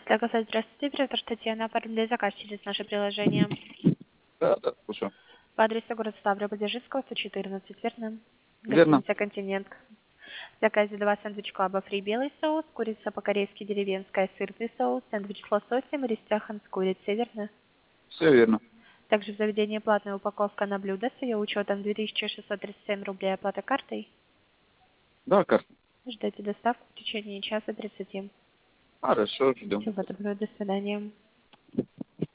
Так, здравствуйте, оператор Татьяна. Оформляю заказ через наше приложение. Да, слушаю. По адресу город Ставрополь, Дзержинского, 114, верно? Верно. Гостиница «Континент». В заказе 2 сэндвич клаба фри белый соус, курица по-корейски деревенская, сырный соус, сэндвич с лососем и рестяхан с курицей, верно? Все верно. Также в заведении платная упаковка на блюдо с ее учетом 2637 рублей, оплата картой. Да, карта. Ждете доставку в течение часа 30. Хорошо, ждем. Всего доброго, до свидания.